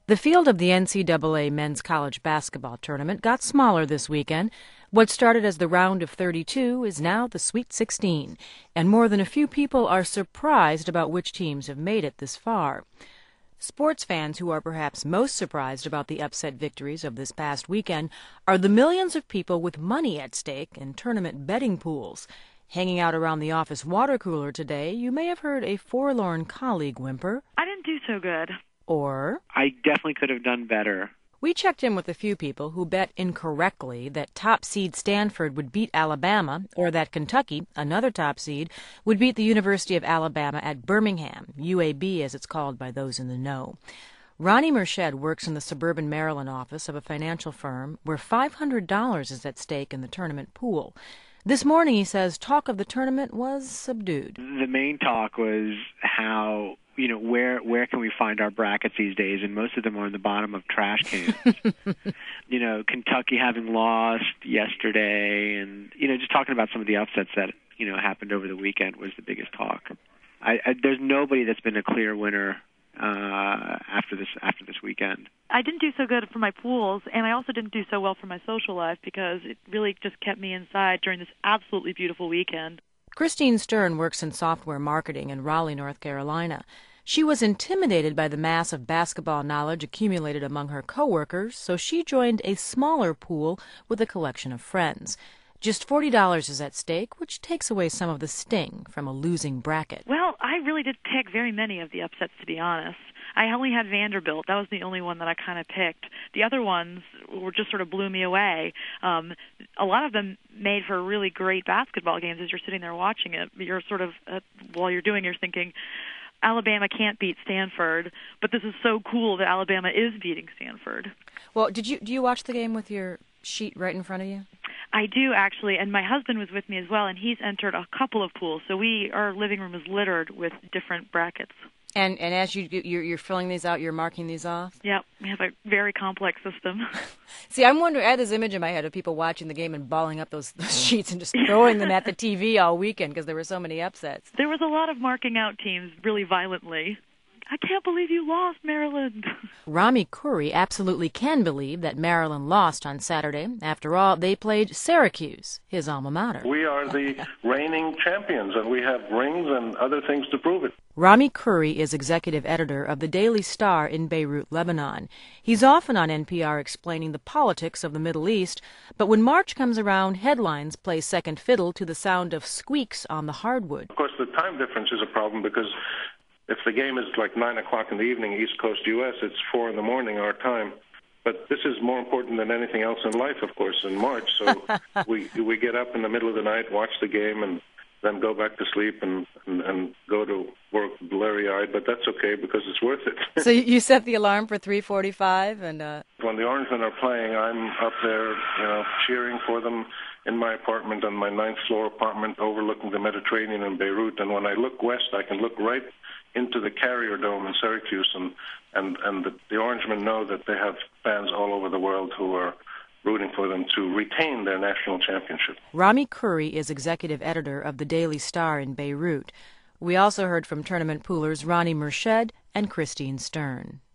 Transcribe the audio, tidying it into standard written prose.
The field of the NCAA men's college basketball tournament got smaller this weekend. What started as the round of 32 is now the Sweet 16, and more than a few people are surprised about which teams have made it this far. Sports fans who are perhaps most surprised about the upset victories of this past weekend are the millions of people with money at stake in tournament betting pools. Hanging out around the office water cooler today, you may have heard a forlorn colleague whimper. I didn't do so good. Or, I definitely could have done better. We checked in with a few people who bet incorrectly that top seed Stanford would beat Alabama, or that Kentucky, another top seed, would beat the University of Alabama at Birmingham, UAB as it's called by those in the know. Ronnie Merched works in the suburban Maryland office of a financial firm where $500 is at stake in the tournament pool. This morning, he says, talk of the tournament was subdued. The main talk was how, where can we find our brackets these days? And most of them are in the bottom of trash cans. Kentucky having lost yesterday, and, just talking about some of the upsets that, happened over the weekend was the biggest talk. There's nobody that's been a clear winner after this weekend. I didn't do so good for my pools, and I also didn't do so well for my social life because it really just kept me inside during this absolutely beautiful weekend. Christine Stern works in software marketing in Raleigh, North Carolina. She was intimidated by the mass of basketball knowledge accumulated among her coworkers, so she joined a smaller pool with a collection of friends. Just $40 is at stake, which takes away some of the sting from a losing bracket. Well, I really did pick very many of the upsets, to be honest. I only had Vanderbilt. That was the only one that I kind of picked. The other ones were just sort of blew me away. A lot of them made for really great basketball games as you're sitting there watching it. You're sort of, while you're doing, you're thinking, Alabama can't beat Stanford, but this is so cool that Alabama is beating Stanford. Well, do you watch the game with your sheet right in front of you? I do, actually, and my husband was with me as well, and he's entered a couple of pools. So our living room is littered with different brackets. And as you're filling these out, you're marking these off? Yep, we have a very complex system. See, I'm wondering, I had this image in my head of people watching the game and balling up those sheets and just throwing them at the TV all weekend because there were so many upsets. There was a lot of marking out teams really violently. I can't believe you lost, Maryland. Rami Khoury absolutely can believe that Maryland lost on Saturday. After all, they played Syracuse, his alma mater. We are the reigning champions, and we have rings and other things to prove it. Rami Khoury is executive editor of the Daily Star in Beirut, Lebanon. He's often on NPR explaining the politics of the Middle East, but when March comes around, headlines play second fiddle to the sound of squeaks on the hardwood. Of course, the time difference is a problem because if the game is like 9 o'clock in the evening, East Coast U.S., it's 4 in the morning our time. But this is more important than anything else in life, of course, in March. So we get up in the middle of the night, watch the game, and then go back to sleep and go to work blurry-eyed. But that's okay because it's worth it. So you set the alarm for 3:45? And when the Orangemen are playing, I'm up there, cheering for them in my apartment, on my 9th floor apartment overlooking the Mediterranean in Beirut. And when I look west, I can look right into the Carrier Dome in Syracuse, and the Orangemen know that they have fans all over the world who are rooting for them to retain their national championship. Rami Khoury is executive editor of the Daily Star in Beirut. We also heard from tournament poolers Ronnie Merched and Christine Stern.